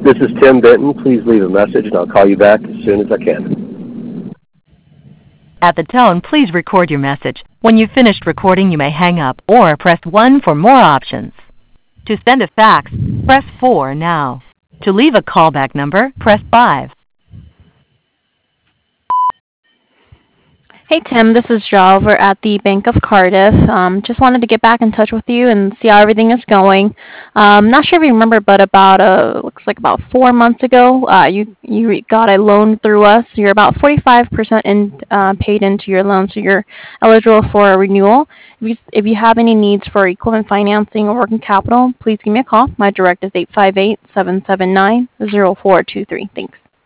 This is Tim Benton. Please leave a message and I'll call you back as soon as I can. At the tone, please record your message. When you've finished recording, you may hang up or press 1 for more options. To send a fax, press 4 now. To leave a callback number, press 5. Hey Tim, this is Jo over at the Bank of Cardiff. Just wanted to get back in touch with you and see how everything is going. Not sure if you remember, but looks like about 4 months ago, you got a loan through us. You're about 45% paid into your loan, so you're eligible for a renewal. If you have any needs for equipment financing or working capital, please give me a call. My direct is 858-779-0423. Thanks.